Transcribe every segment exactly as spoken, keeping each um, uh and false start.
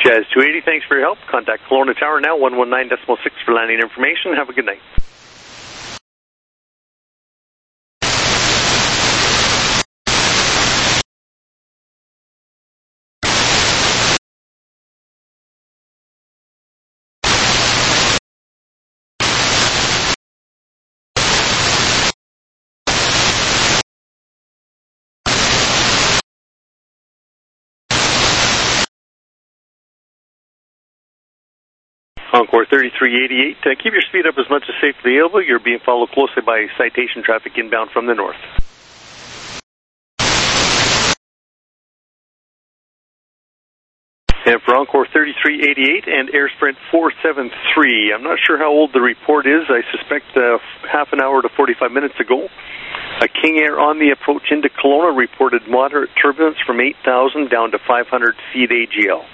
Jazz two eighty, thanks for your help. Contact Kelowna Tower now, one one nine point six for landing information. Have a good night. Encore thirty-three eighty-eight, uh, keep your speed up as much as safely able. You're being followed closely by citation traffic inbound from the north. And for Encore thirty-three eighty-eight and Air Sprint four seven three, I'm not sure how old the report is. I suspect uh, half an hour to forty-five minutes ago. A King Air on the approach into Kelowna reported moderate turbulence from eight thousand down to five hundred feet A G L.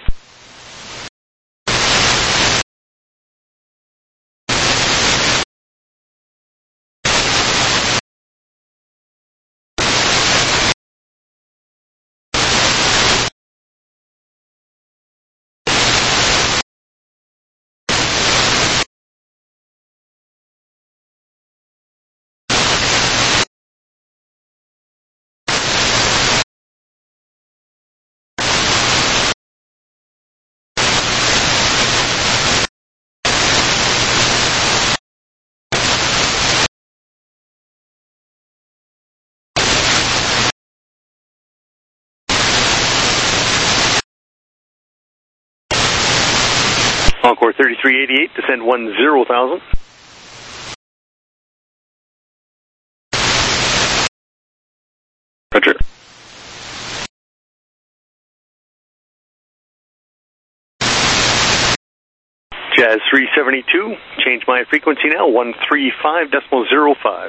Encore thirty-three eighty-eight, descend one zero thousand. Roger. Jazz three seventy-two, change my frequency now, one three five point zero five.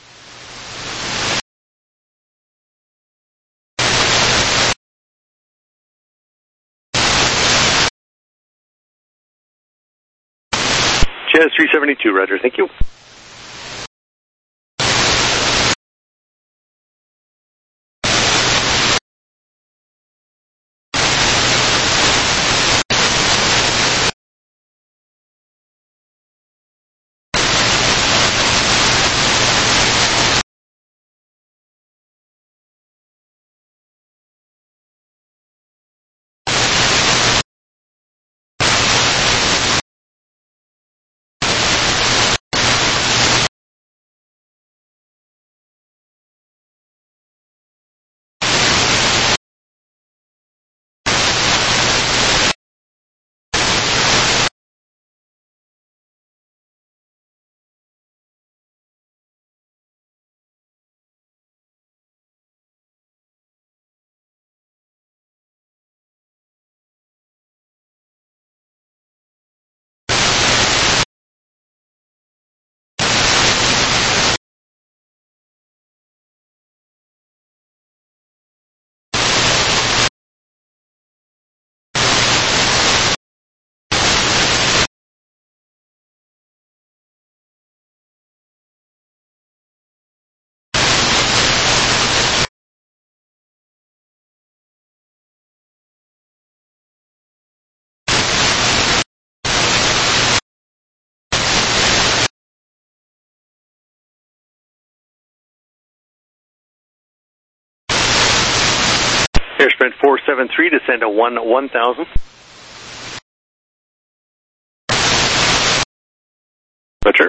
Jazz three seventy-two, roger, thank you. Air Sprint four seven three, descend to one one thousand. Roger.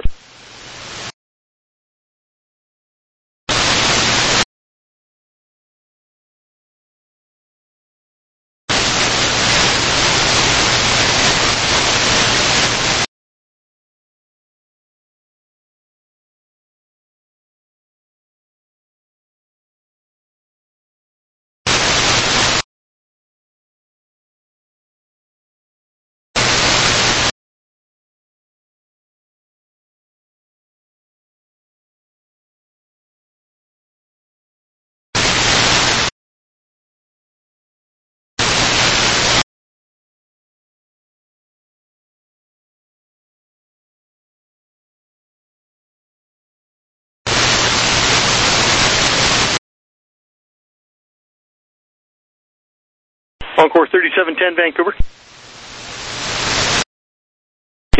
Encore thirty-seven ten, Vancouver.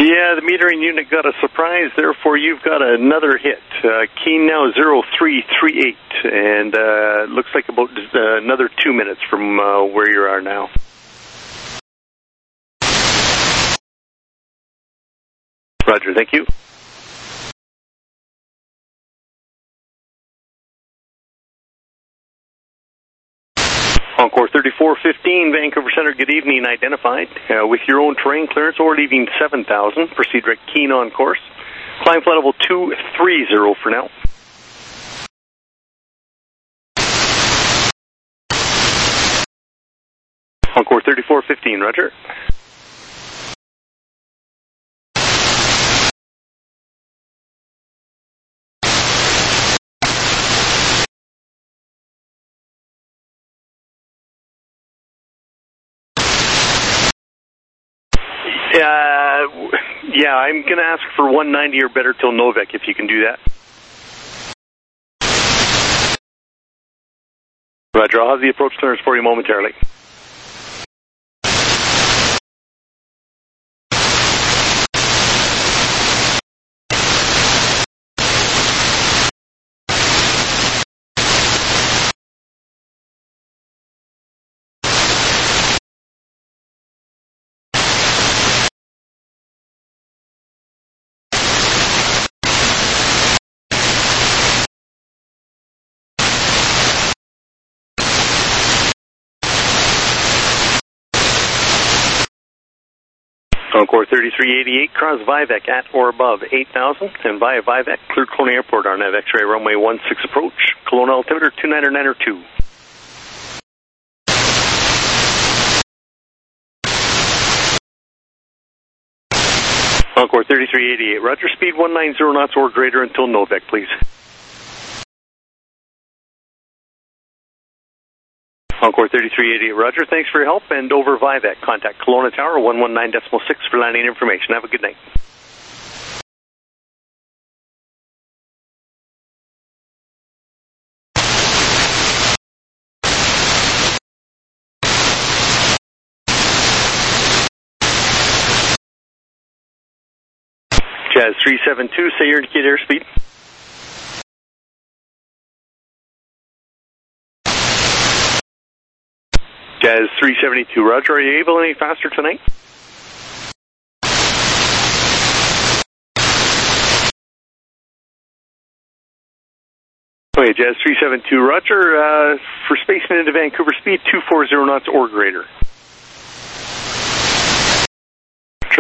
Yeah, the metering unit got a surprise. Therefore, you've got another hit. Uh, Keene now zero three three eight, and uh, looks like about uh, another two minutes from uh, where you are now. Roger, thank you. Encore thirty-four fifteen, Vancouver Centre, good evening, identified. Uh, with your own terrain clearance or leaving seven thousand, proceed direct Keene on course. Climb flight level two three zero for now. Encore thirty-four fifteen, roger. Uh, yeah, I'm going to ask for one ninety or better till Novak, if you can do that. Roger, I'll have the approach clearance for you momentarily. Encore thirty-three eighty-eight, cross Vivek at or above eight thousand, and via Vivek, cleared Kelowna Airport, R N A V X-ray runway one six approach, Kelowna altimeter two nine nine two. Encore thirty-three eighty-eight, roger, speed one ninety knots or greater until Novak, please. Encore thirty-three eighty-eight, roger, thanks for your help, and over Vivek, contact Kelowna Tower one one nine point six for landing information. Have a good night. Jazz three seven two, say your indicated airspeed. Jazz three seventy-two, roger, are you able any faster tonight? Okay, Jazz three seven two, roger, uh, for spaceman into Vancouver, speed two forty knots or greater. Sure.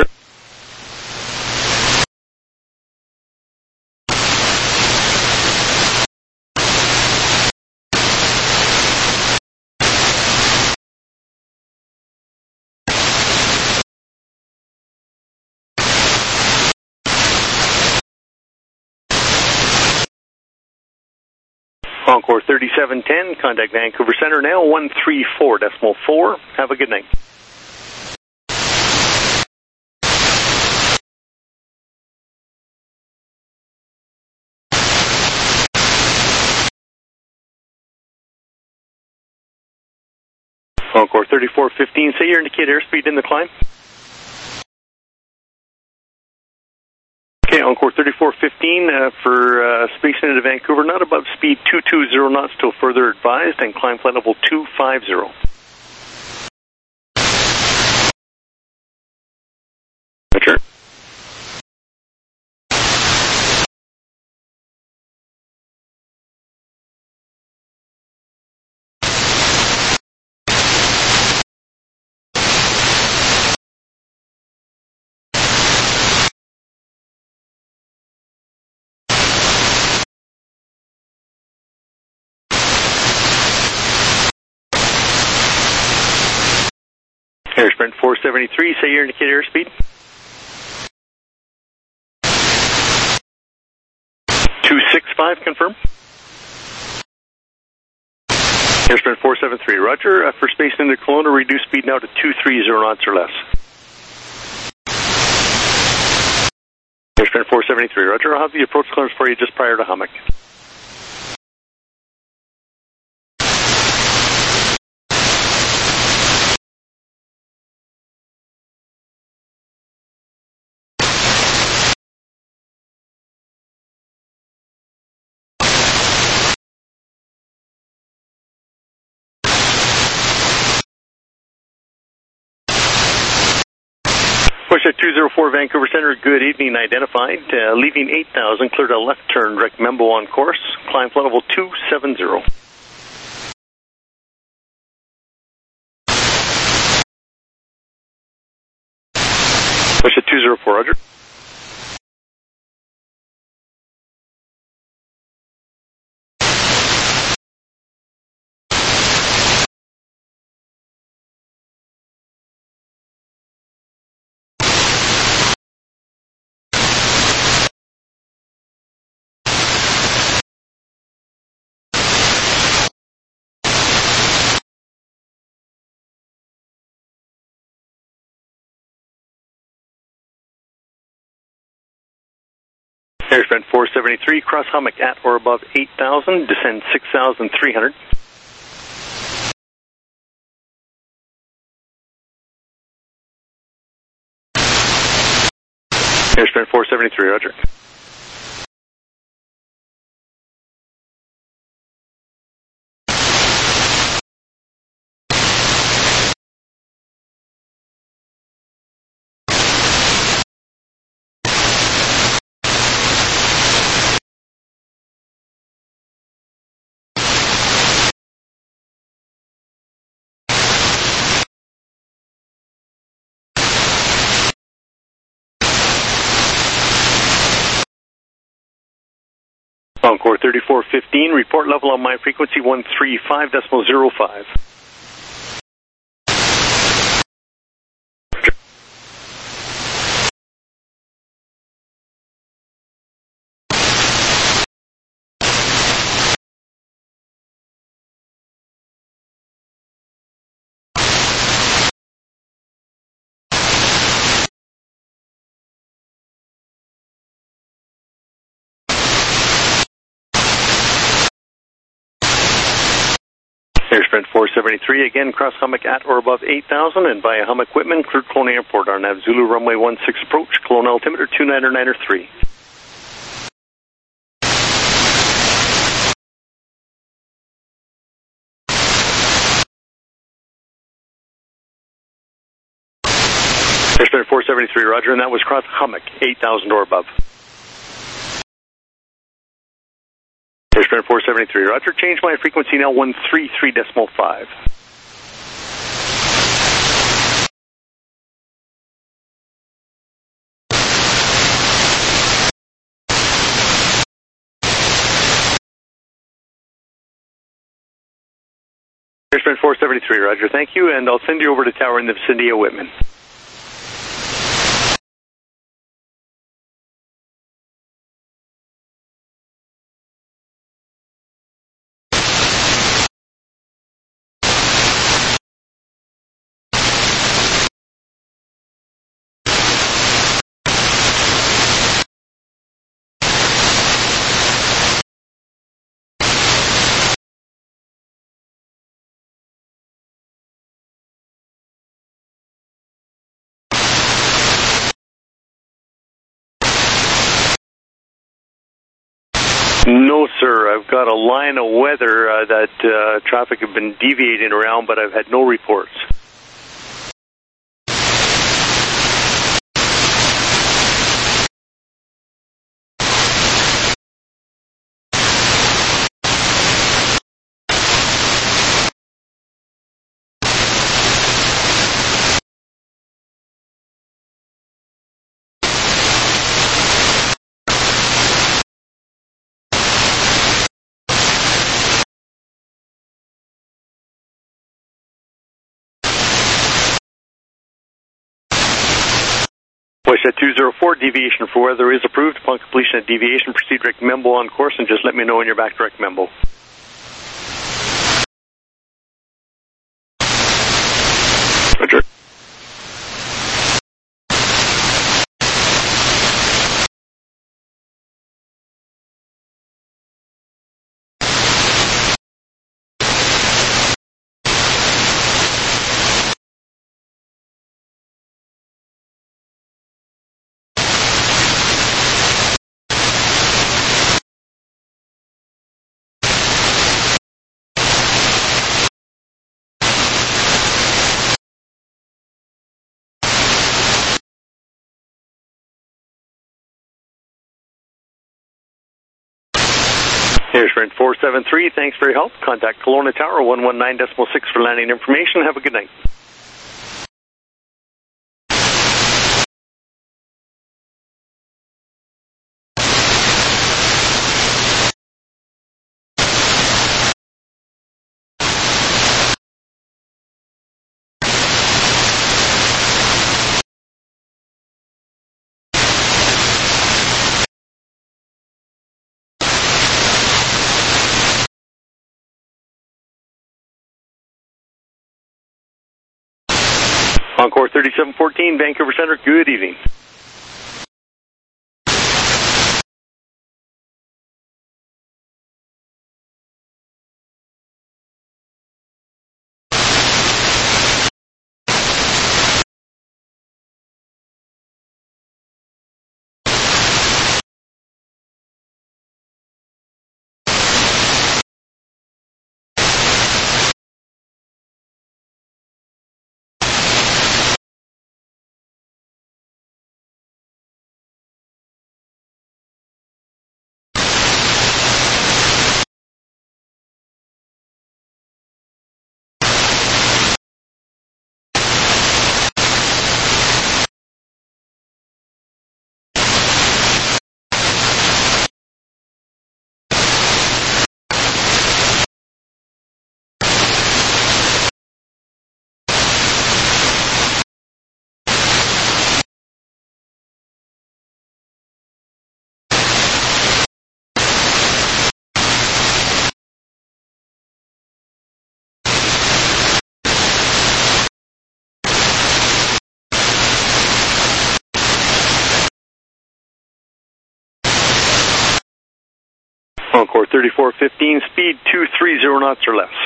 Encore thirty-seven ten, contact Vancouver Centre now, one three four decimal four. Have a good night. Encore thirty-four fifteen, say your indicated airspeed in the climb. Okay, Encore thirty-four fifteen uh, for uh, spaceman into Vancouver, not above speed two two zero knots till further advised, and climb flight level two five zero. Roger. Air Sprint four seventy-three, say your indicated airspeed. two six five, confirm. Air Sprint four seventy-three, roger, uh, for spaceman into Kelowna, reduce speed now to two three zero knots or less. Air Sprint four seventy-three, roger, I'll have the approach clearance for you just prior to Hummock. Push at two oh four Vancouver Center, good evening, identified. Uh, leaving eight thousand, cleared a left turn, direct Membo on course. Climb flight level two seventy. Push at two oh four, roger. Airspan four seventy-three, cross hummock at or above eight thousand, descend six thousand three hundred. Airspan four seventy-three, roger. Encore thirty-four fifteen, report level on my frequency one three five point zero five. Airsprint four seventy-three, again cross hummock at or above eight thousand and via hummock Whitman, cleared Kelowna Airport. R N A V Zulu runway one six approach, Kelowna altimeter two nine nine three. Airsprint four seventy-three, roger, and that was cross hummock, eight thousand or above. Airsprint four seventy-three, roger, change my frequency now one three three point five. Airsprint four seventy-three, roger, thank you, and I'll send you over to tower in the vicinity of Whitman. No, sir. I've got a line of weather uh, that uh, traffic have been deviating around, but I've had no reports. Push at two oh four, deviation for weather is approved. Upon completion of deviation, proceed direct Membo on course and just let me know when you're back direct Membo. Roger. Here's Sprint four seven three. Thanks for your help. Contact Kelowna Tower one one nine point six for landing information. Have a good night. Encore thirty-seven fourteen, Vancouver Center. Good evening. Encore thirty-four fifteen, speed two three zero knots or less.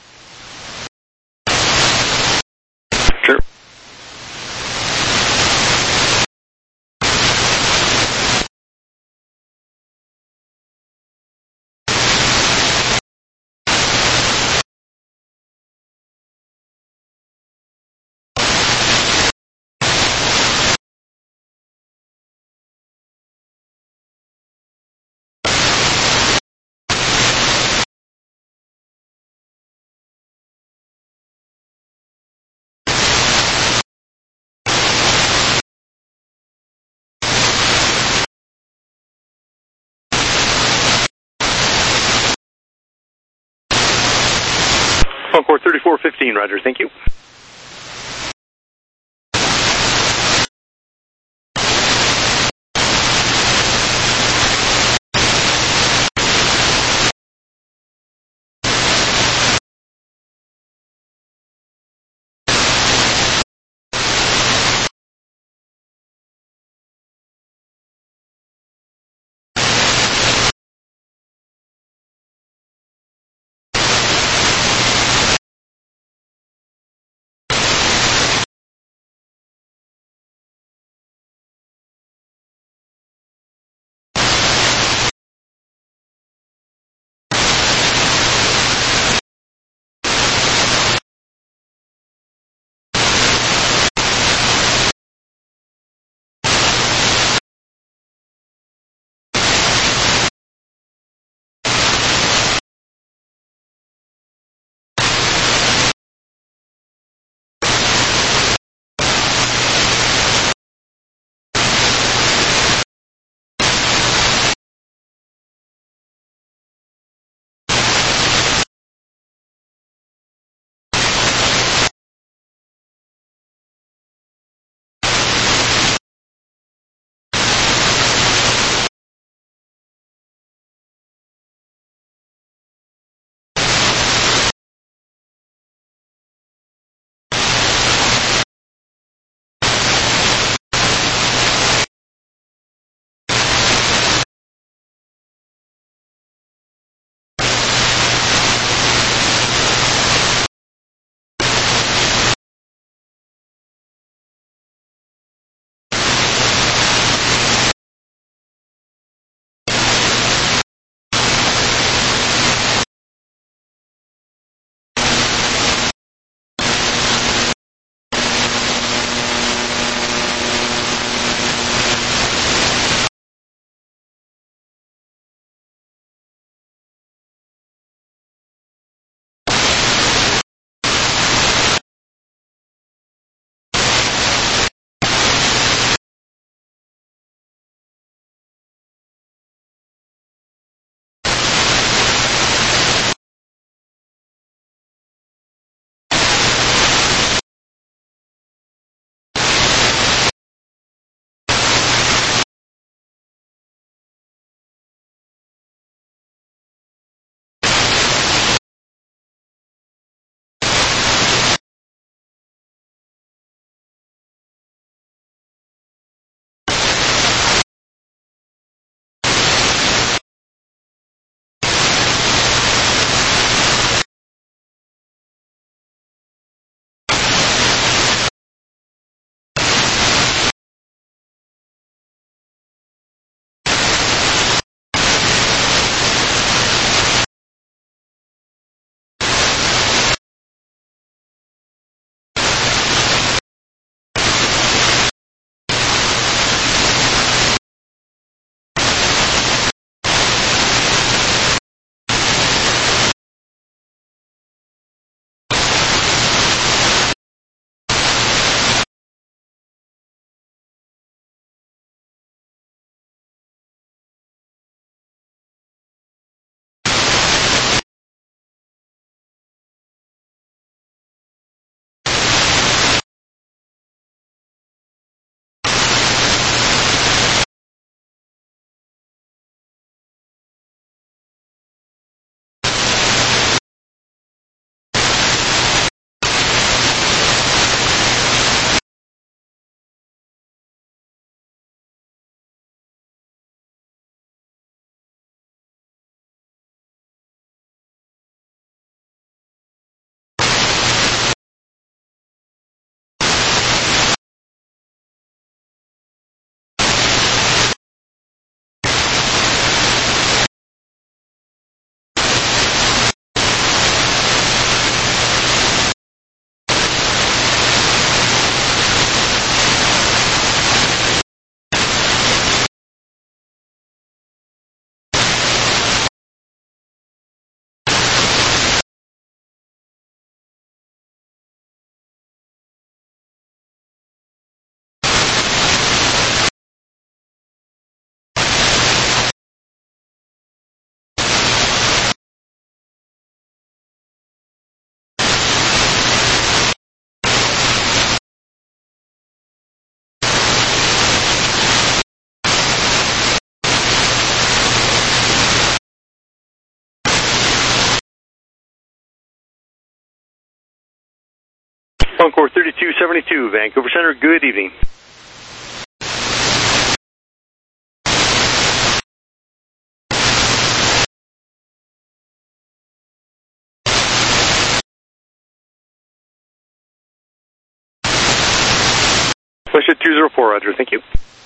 Sure. Encore thirty-four fifteen, Roger. Thank you. Encore thirty-two seventy-two, Vancouver Center, good evening. WestJet two zero four, Roger, thank you.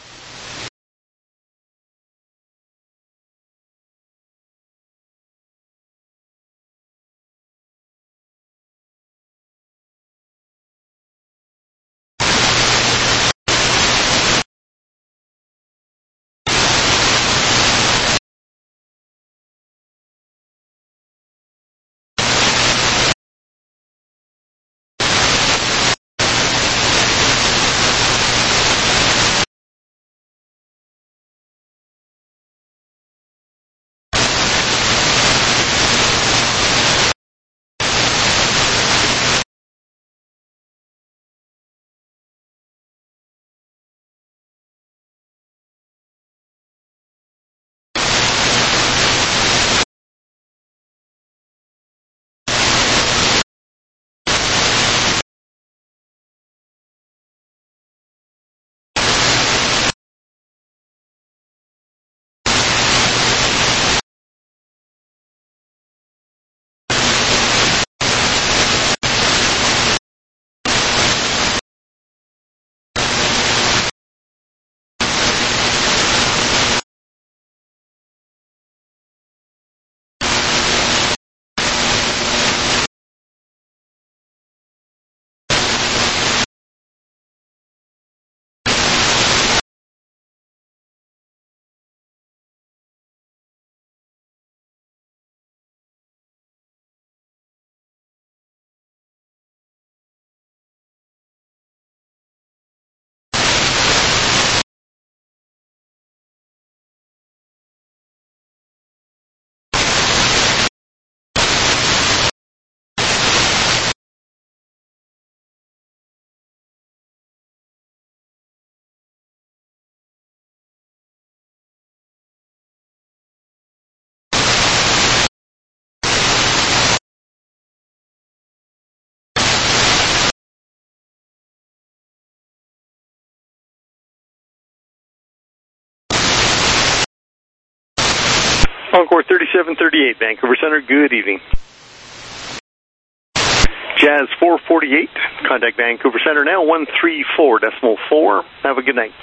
Encore thirty-seven thirty-eight, Vancouver Center, good evening. Jazz four forty-eight, contact Vancouver Center now, one three four decimal four. Have a good night.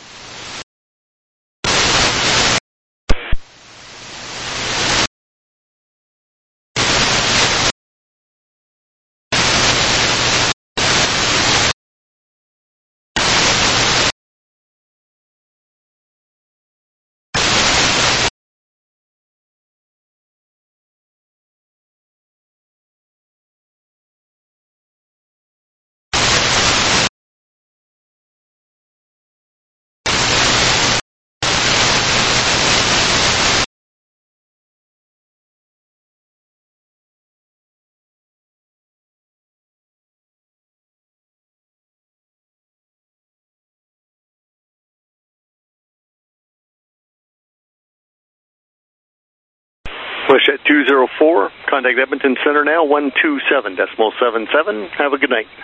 WestJet two zero four, contact Edmonton Center now, one two seven decimal seven seven. Have a good night.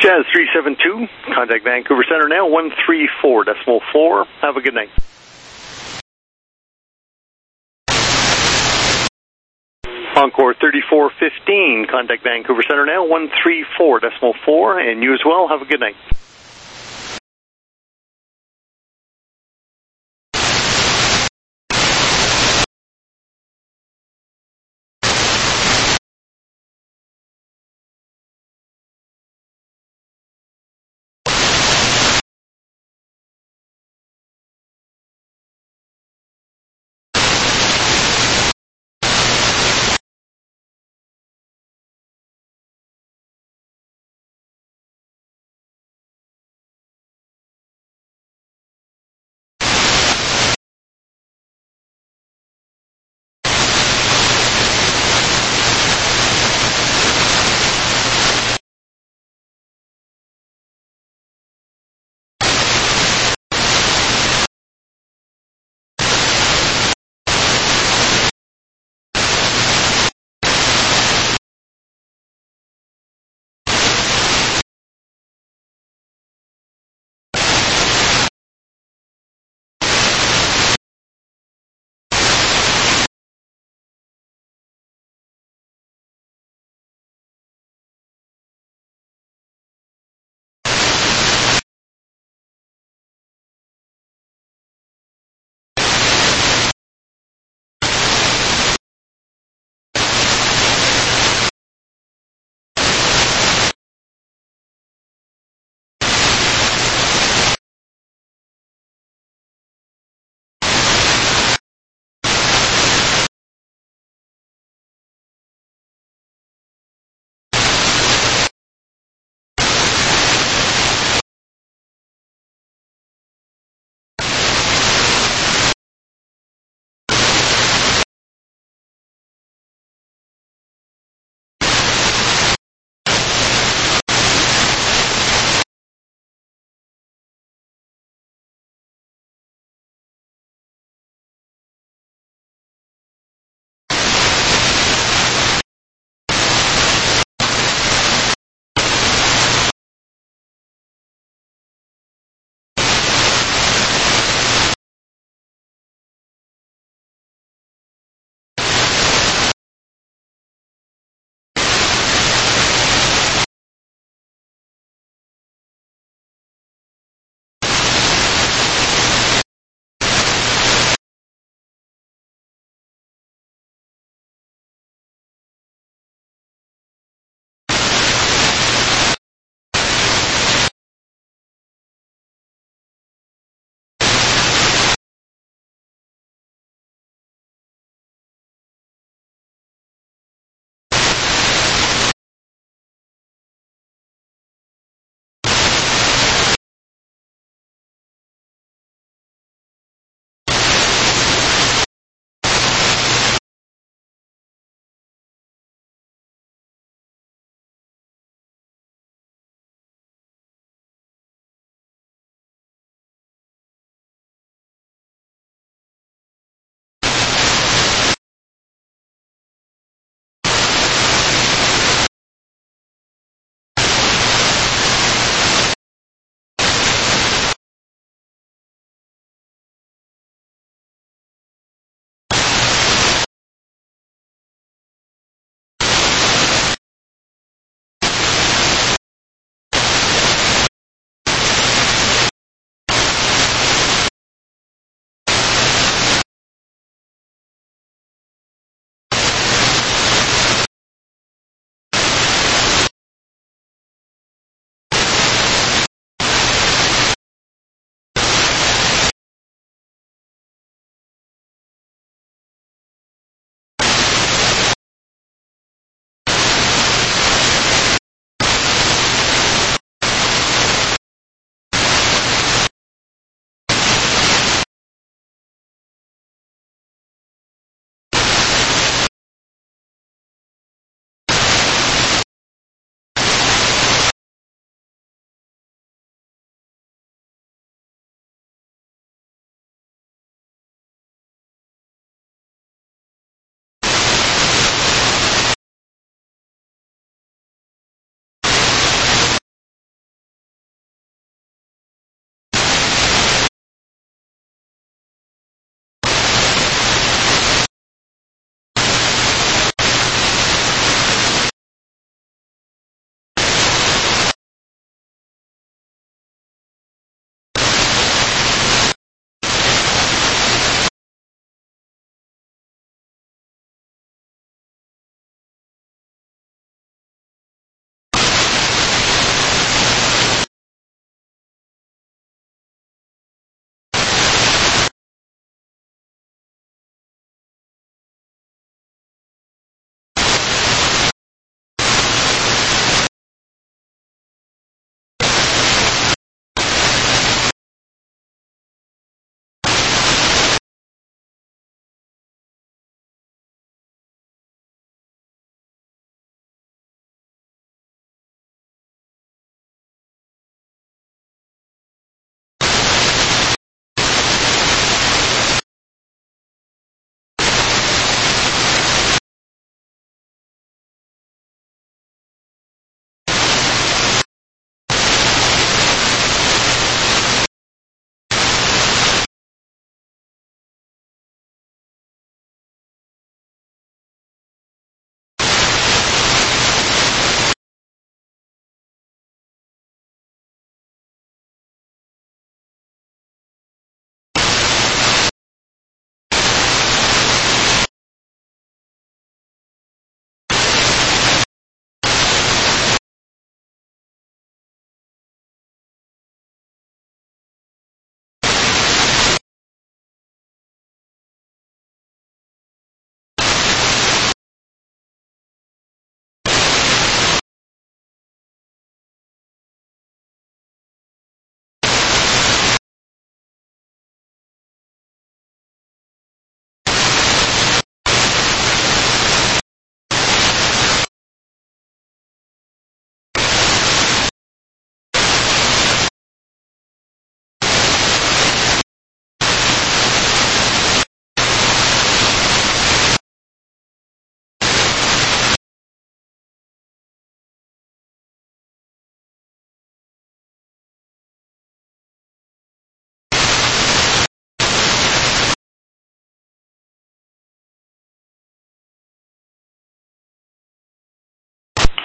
Jazz three seven two, contact Vancouver Center now, one three four decimal four. Have a good night. Encore thirty-four fifteen, contact Vancouver Center now, one three four decimal four, and you as well. Have a good night.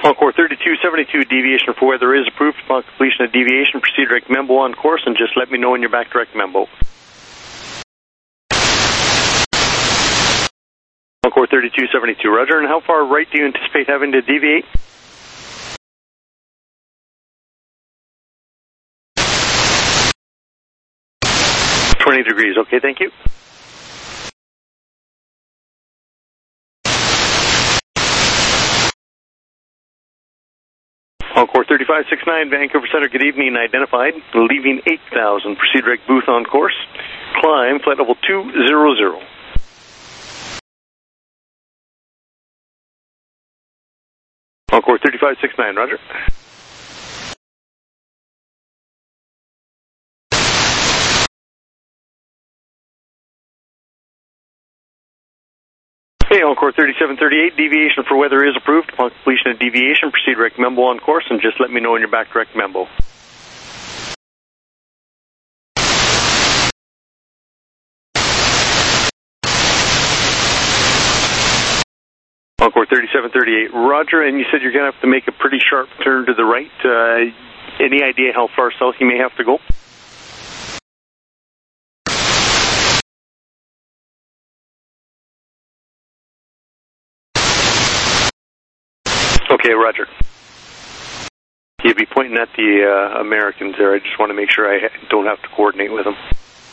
Encore thirty-two seventy-two, deviation for weather is approved. Upon completion of deviation, proceed direct membo on course and just let me know when you're back direct membo. Encore thirty-two seventy-two, roger. And how far right do you anticipate having to deviate? twenty degrees, okay, thank you. Encore thirty-five sixty-nine, Vancouver Center, good evening, identified, leaving eight thousand, proceed direct booth on course, climb, flight level two hundred. Encore thirty-five sixty-nine, roger. Okay, Encore thirty-seven thirty-eight, deviation for weather is approved. Upon completion of deviation, proceed direct membo on course and just let me know when you're back direct membo. Encore thirty-seven thirty-eight, roger, and you said you're going to have to make a pretty sharp turn to the right. Uh, any idea how far south you may have to go? Okay, roger. You'd be pointing at the uh, Americans there. I just want to make sure I ha don't have to coordinate with them.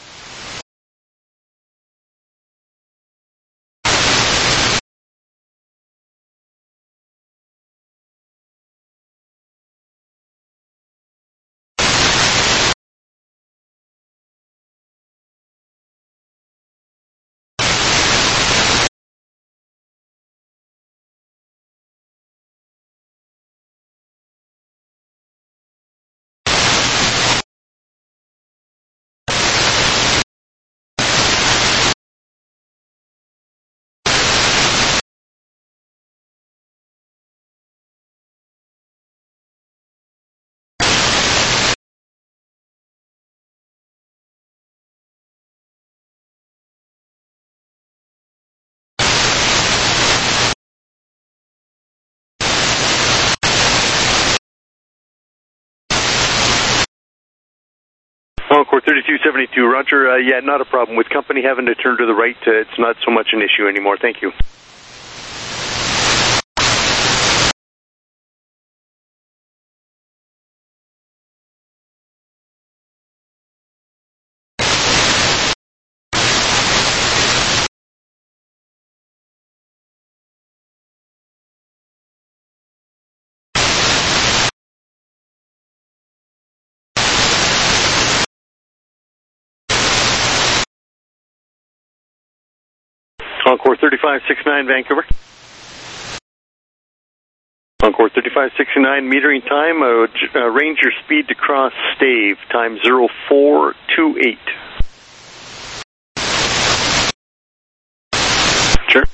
Encore thirty-two seventy-two, roger. Uh, yeah, not a problem. With company having to turn to the right, uh, it's not so much an issue anymore. Thank you. Encore thirty-five sixty-nine, Vancouver. Encore thirty-five sixty-nine, metering time, uh, uh, range your speed to cross stave, time zero four two eight. Sure.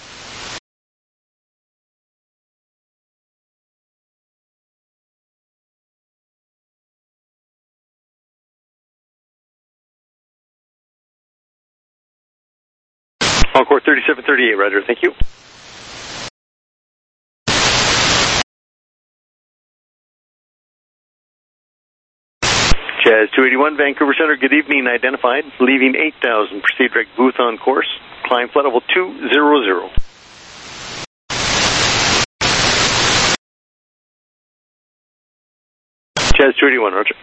Encore thirty-seven thirty-eight, roger, thank you. Jazz two eighty-one, Vancouver Center, good evening, identified, leaving eight thousand, proceed direct booth on course, climb flight level two hundred. Jazz two eighty-one, roger.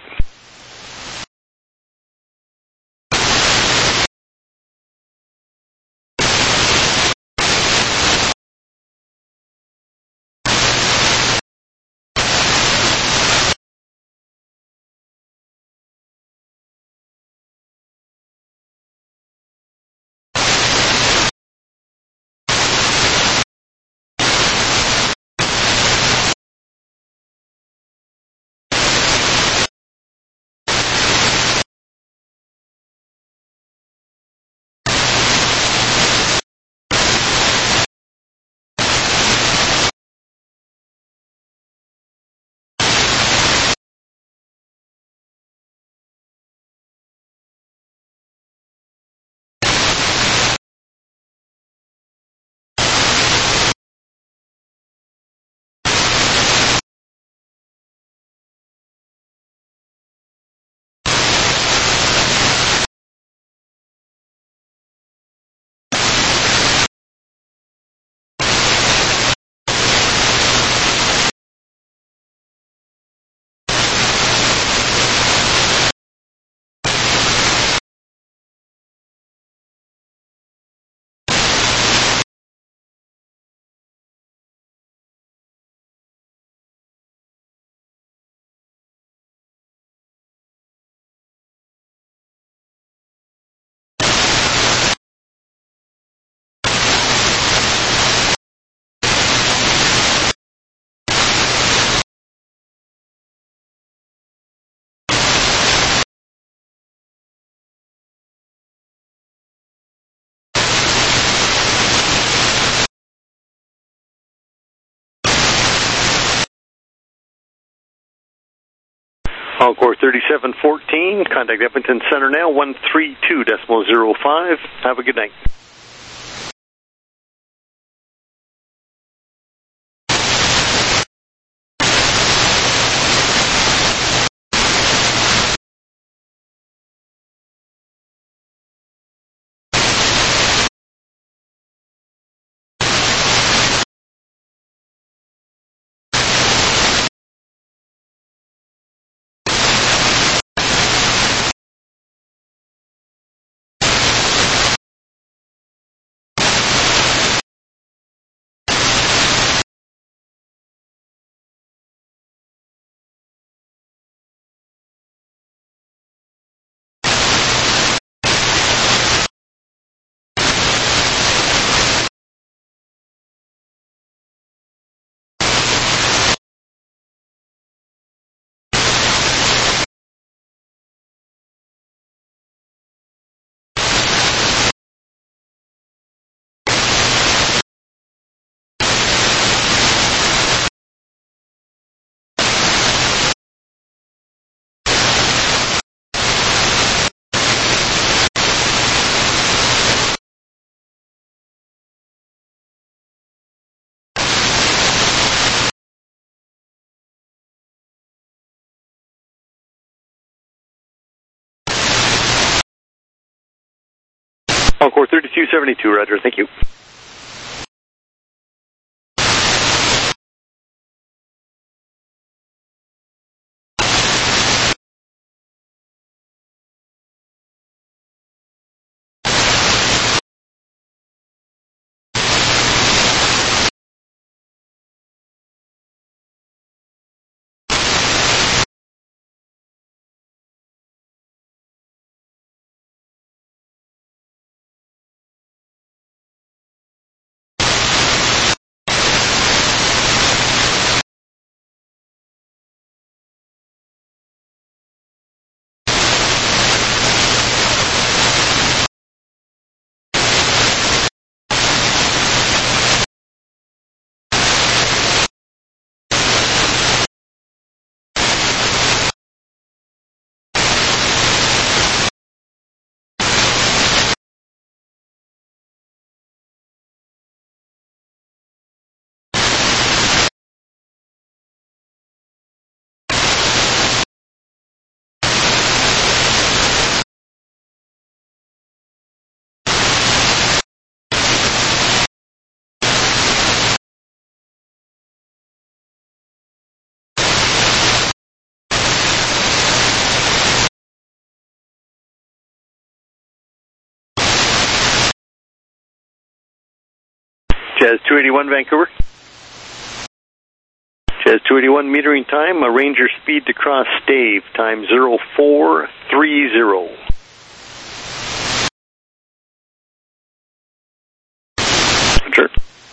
Encore thirty-seven fourteen, contact Edmonton Center now, one three two decimal zero five. Have a good night. Encore thirty-two seventy-two, Roger, thank you. Jazz two eighty-one, Vancouver. Jazz two eighty-one, metering time, a Ranger speed to cross Stave, time zero four three zero. Sure.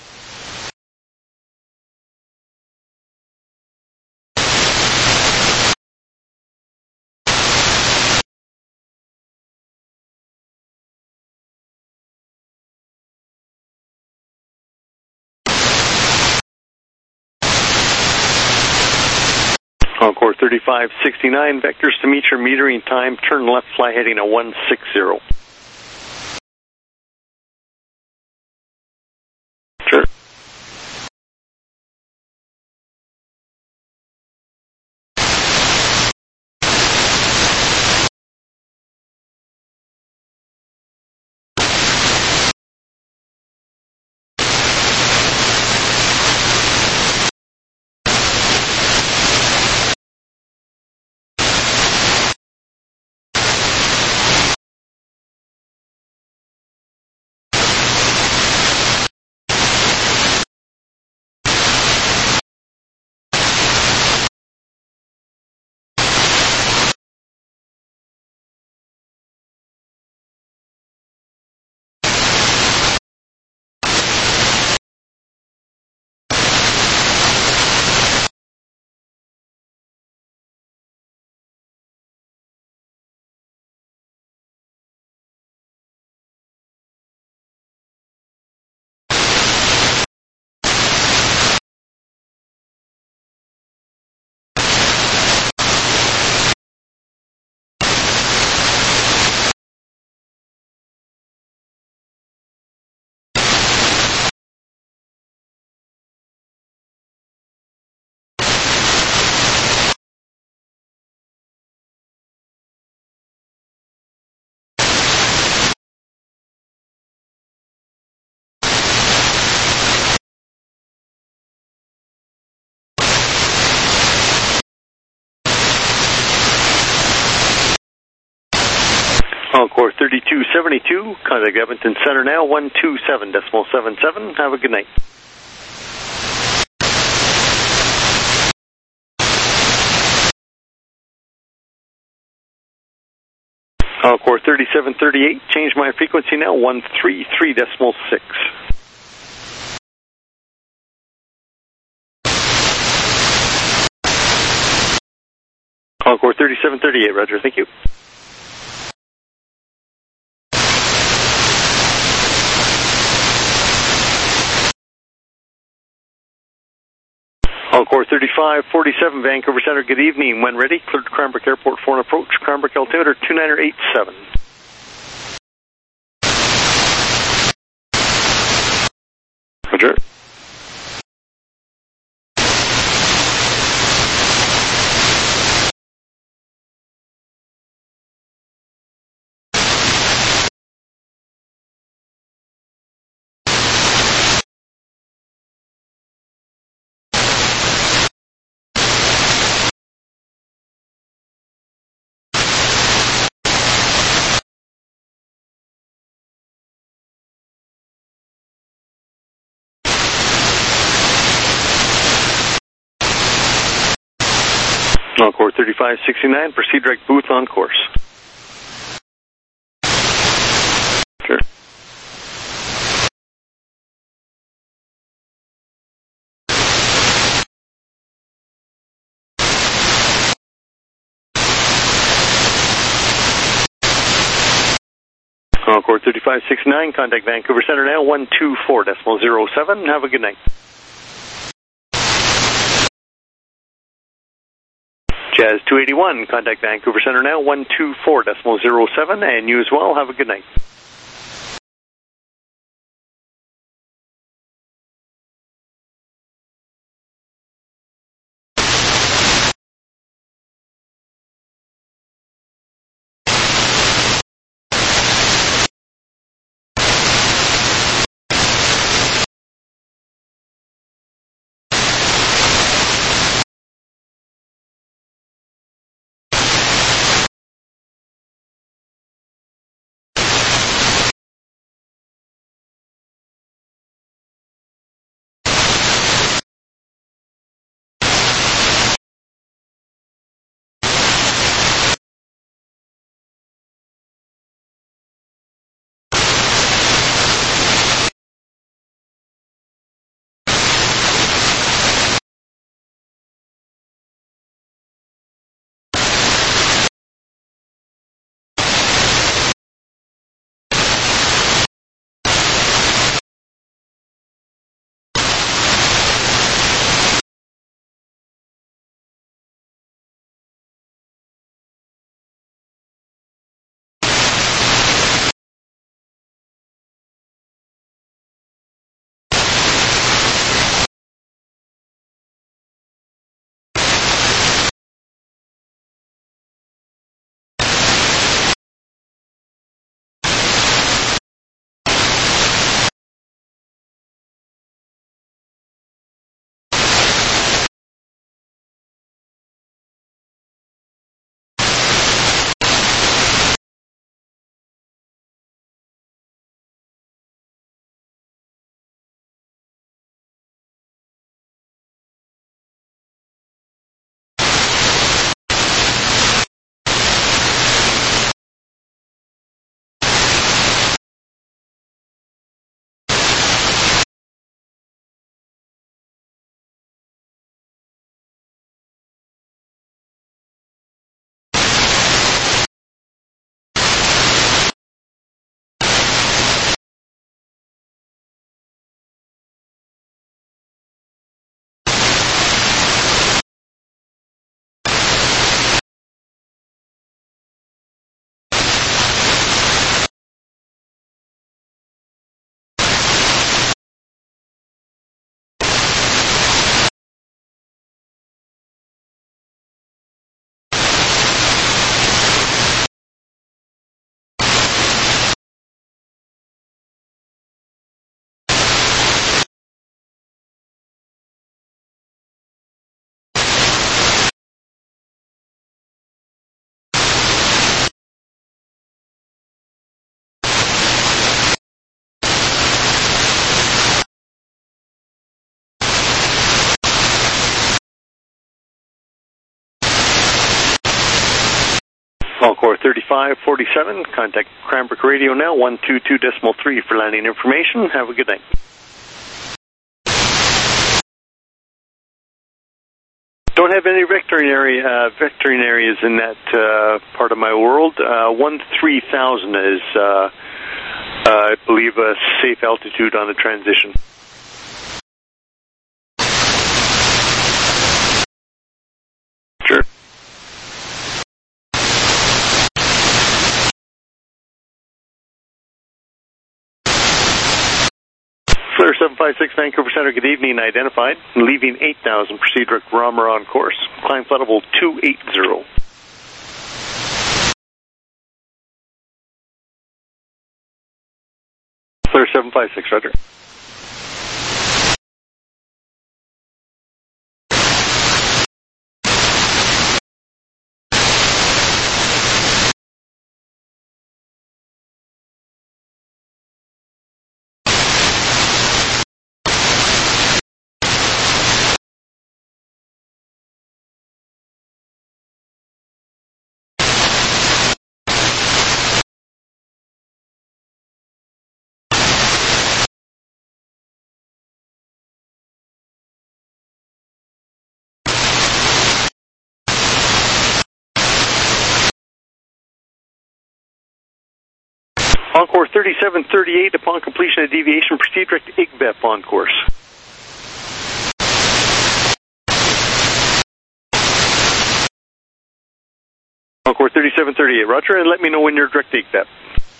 Encore thirty-five sixty-nine, vectors to meet your metering time, turn left, fly heading a one six zero. Sure. Encore thirty-two seventy-two, contact Edmonton Center now, one two seven decimal seven seven. Have a good night. Encore thirty-seven thirty-eight, change my frequency now, one three three decimal six. Encore thirty-seven thirty-eight, roger, thank you. Encore thirty-five forty-seven, Vancouver Center, good evening. When ready, cleared to Cranbrook Airport for an approach. Cranbrook altimeter two nine eight seven. Roger. Encore thirty-five sixty-nine, proceed direct booth on course. Sure. Encore thirty-five sixty-nine, contact Vancouver Center now, one two four decimal zero seven. Have a good night. Jazz two eighty-one, contact Vancouver Center now, one two four decimal zero seven, and you as well, have a good night. Encore thirty-five forty-seven, contact Cranbrook Radio now, one two two decimal three for landing information. Have a good night. Don't have any veterinary uh, veterinarians in that uh, part of my world. Uh, one three thousand is, uh, uh, I believe, a safe altitude on the transition. Sure. Flare seven five six, Vancouver Center, good evening, identified. Leaving eight thousand, proceed direct Romer on course. Climb flight level two eighty. Flare seven five six, roger. Encore thirty-seven thirty-eight, upon completion of deviation, proceed direct I G B E P on course. Encore thirty-seven thirty-eight, roger, and let me know when you're direct I G B E P.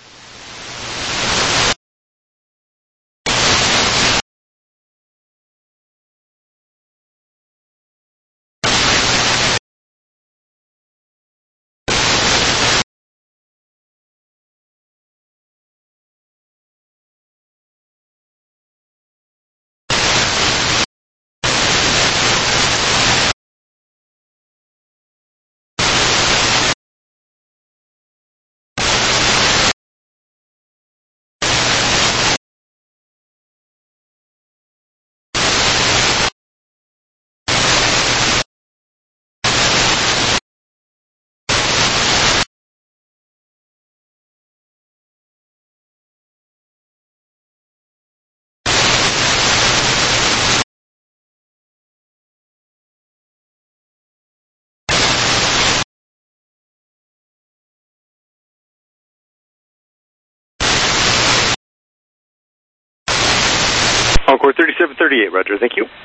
Encore thirty-seven thirty-eight, roger, thank you.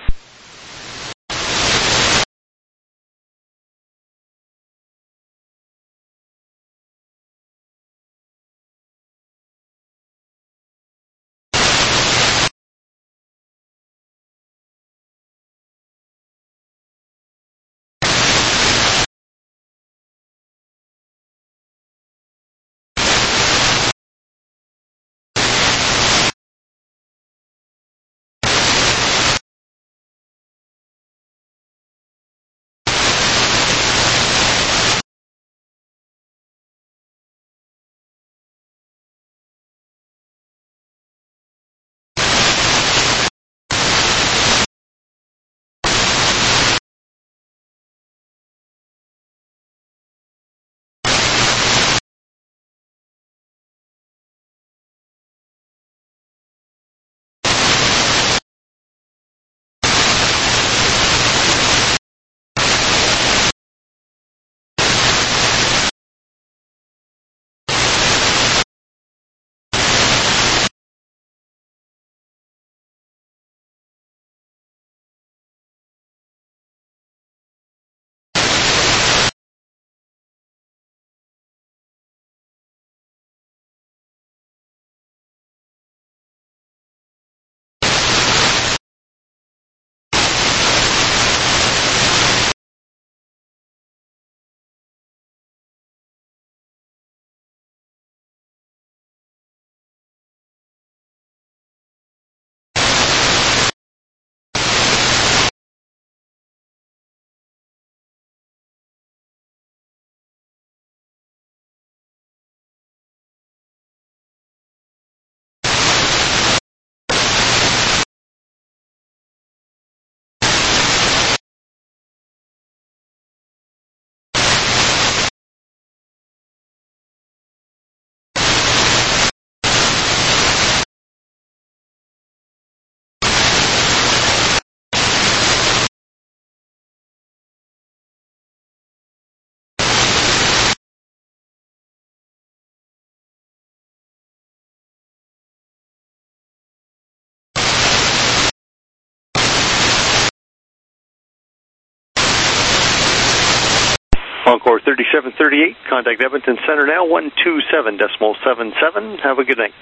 Encore thirty-seven thirty-eight, contact Edmonton Center now, one two seven decimal seven seven. Have a good night.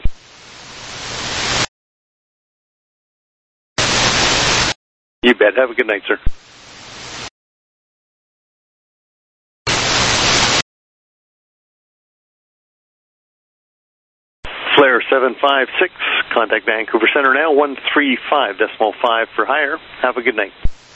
You bet. Have a good night, sir. Flare seven five six, contact Vancouver Center now, one three five decimal five for higher. Have a good night.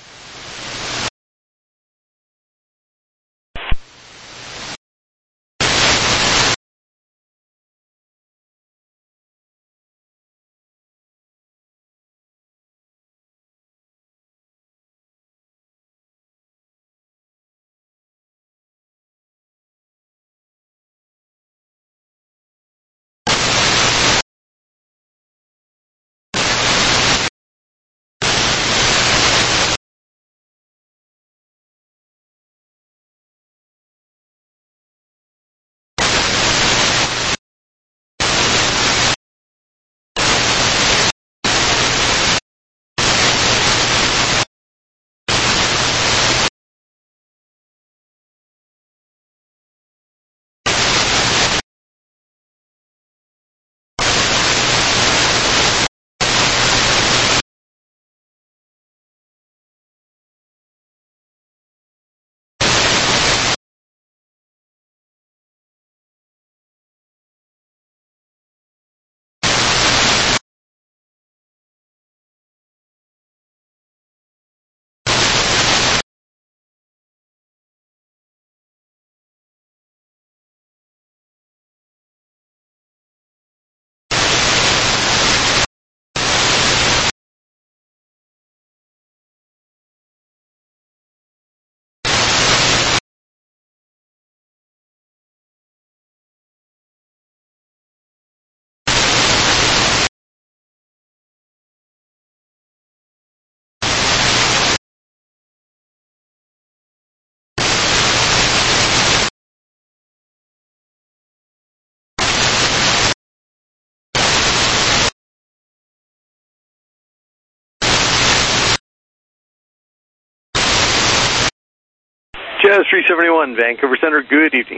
Jazz three seventy-one, Vancouver Center, good evening.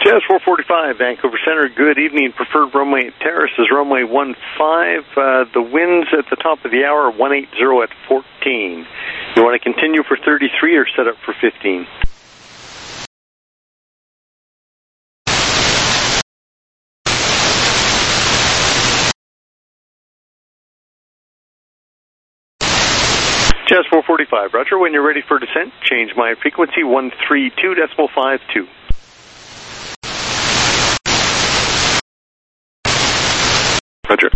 Jazz four forty-five, Vancouver Center, good evening. Preferred runway Terrace is runway one five. Uh, the winds at the top of the hour, one eighty at fourteen. You want to continue for thirty-three or set up for fifteen? Jazz four forty-five, roger. When you're ready for descent, change my frequency, one three two decimal five two. Roger.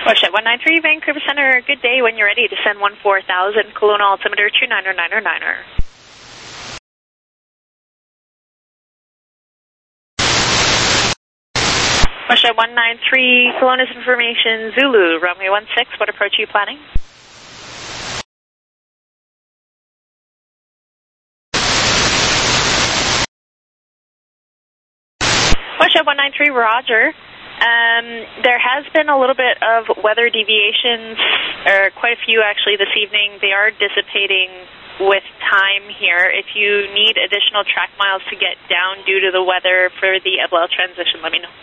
Westjet one nine three, Vancouver Center, good day. When you're ready, descend one four thousand, Kelowna altimeter two niner niner niner. Westjet one nine three, Kelowna's information, Zulu, runway one six, what approach are you planning? Westjet one nine three, Roger. Um, there has been a little bit of weather deviations, or quite a few actually this evening. They are dissipating with time here. If you need additional track miles to get down due to the weather for the Eblel transition, let me know.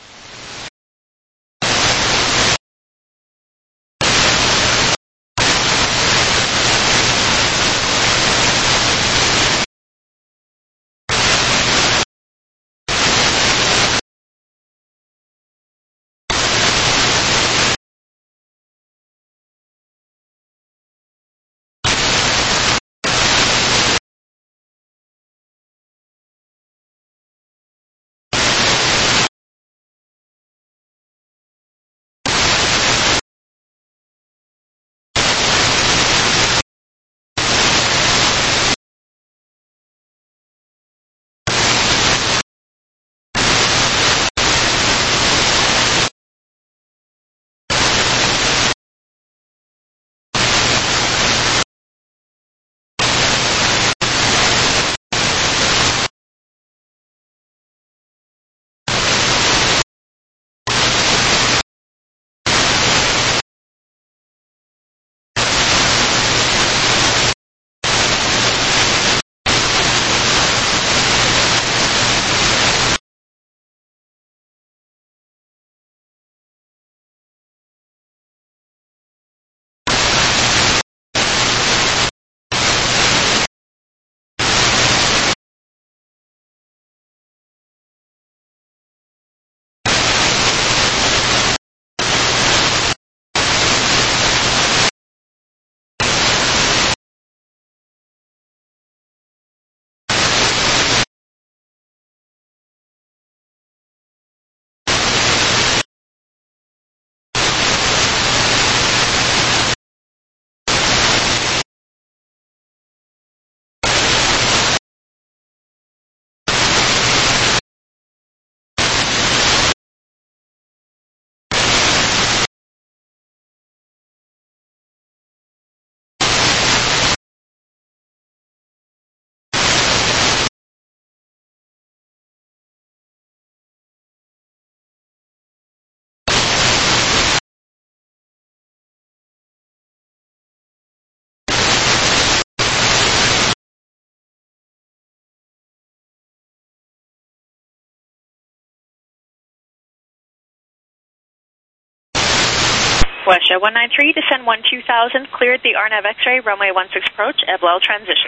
Westjet one nine three, descend one two thousand, cleared the R N A V X-ray, runway one six approach, Eblel transition.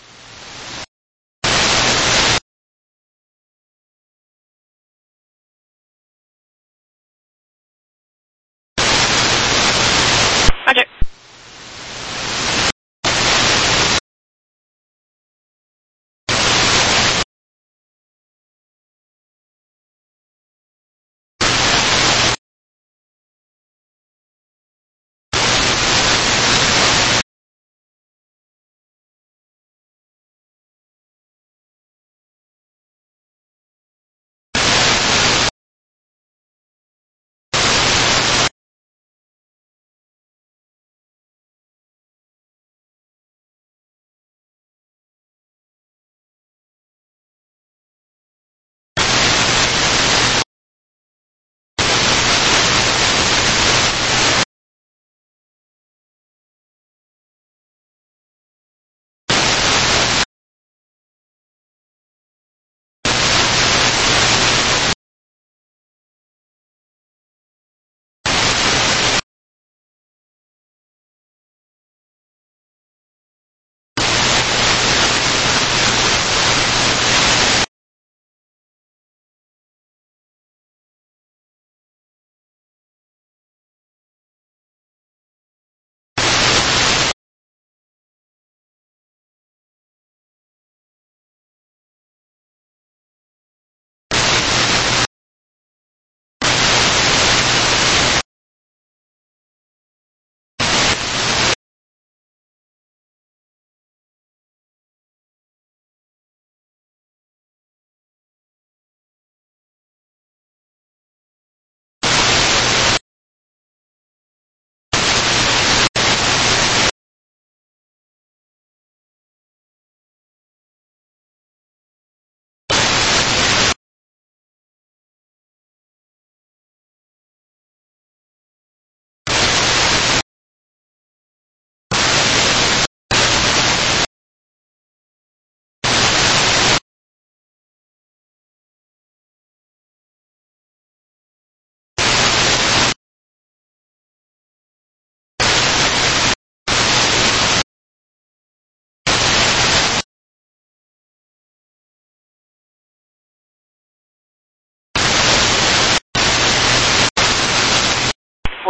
Roger.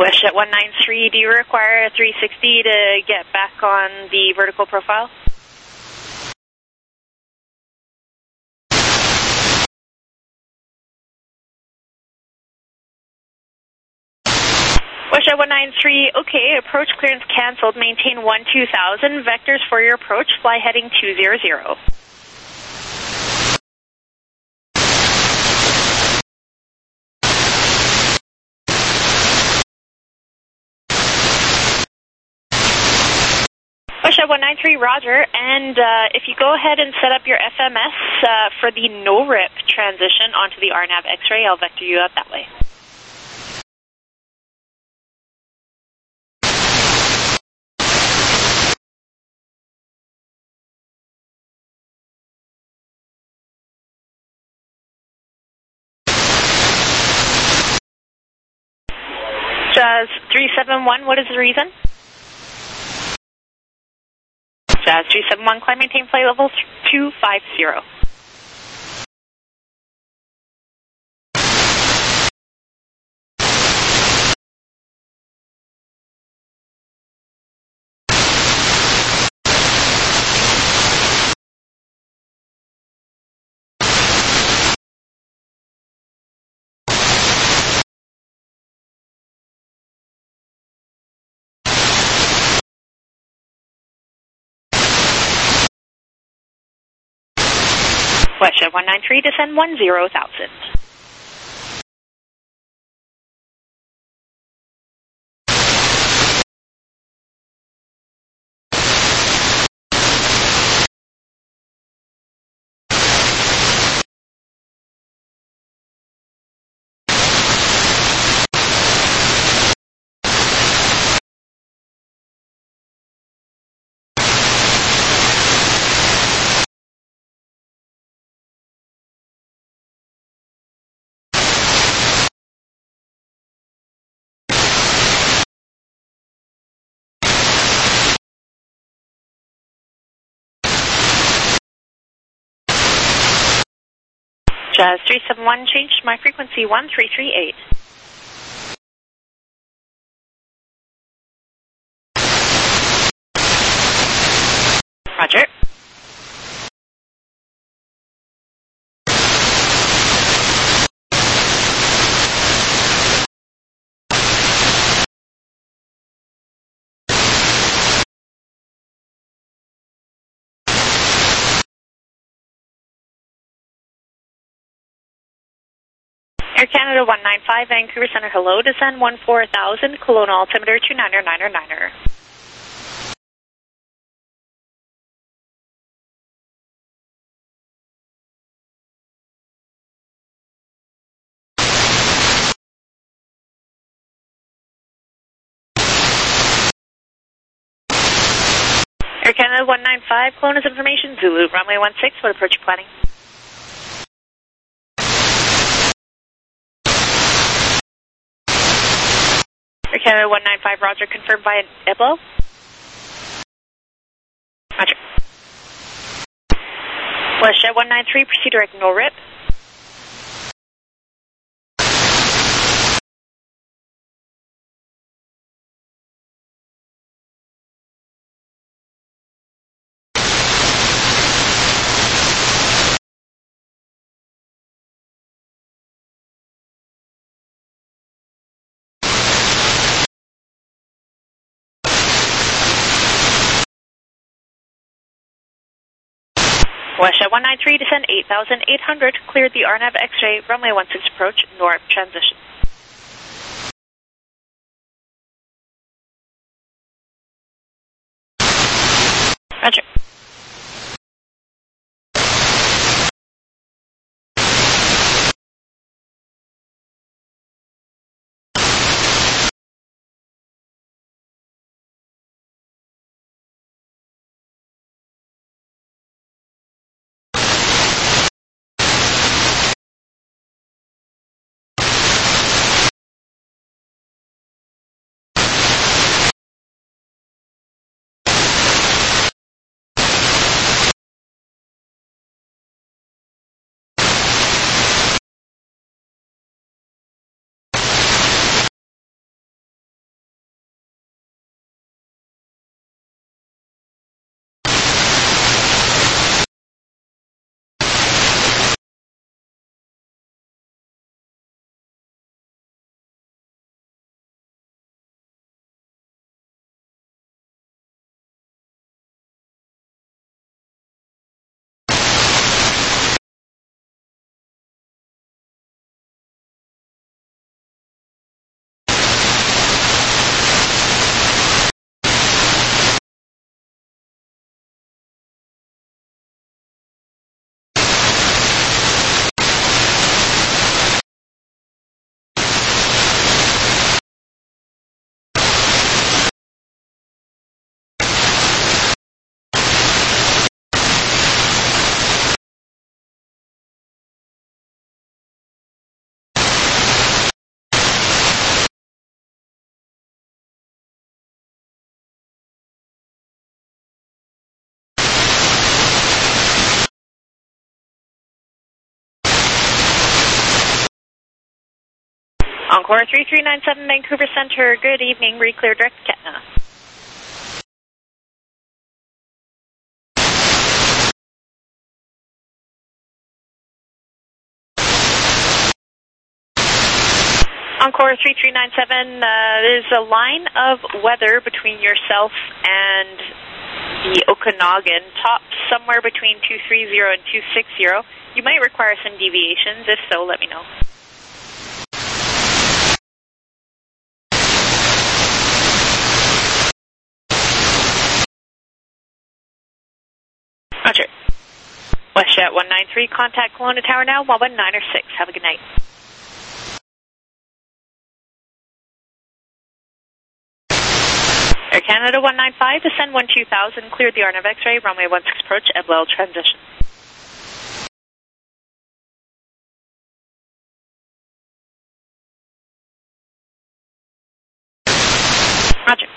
Wish at one nine three, do you require a three sixty to get back on the vertical profile? Wish at one nine three, okay, approach clearance canceled, maintain one two thousand, vectors for your approach, fly heading two zero zero. Wish at one nine three, roger, and uh, if you go ahead and set up your F M S uh, for the no-rip transition onto the R NAV X-ray, I'll vector you out that way. Jazz three seven one, what is the reason? Jazz three seven one, climb maintain flight level two five zero. West one nine three, descend one zero thousand. Jazz three seven one, changed my frequency one three three eight. Roger. Air Canada one nine five, Vancouver Center, hello, descend one four thousand, Kelowna altimeter two niner niner niner. Air Canada one nine five, Kelowna's information, Zulu, runway one six, what approach planning? Air Canada one nine five, roger, confirmed by an I B L O. Roger. WestJet one nine three, proceed direct, no rip. WestJet one nine three, descend eight thousand eight hundred, cleared the R NAV X-ray, runway one six approach, north transition. Roger. Encore three three nine seven Vancouver Centre, good evening, read clear direct Ketna. Encore three three nine seven, uh, there's a line of weather between yourself and the Okanagan, top somewhere between two three zero and two six zero. You might require some deviations. If so, let me know. Roger. WestJet one nine three, contact Kelowna Tower now, one one nine or six. Have a good night. Air Canada one nine five, descend one two thousand, cleared the R N A V X-ray, runway one six approach, E B L transition. Roger.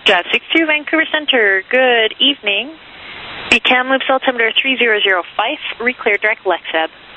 Jazz six two, Vancouver Centre, good evening. The Kamloops altimeter three zero zero five, reclear direct Lexab.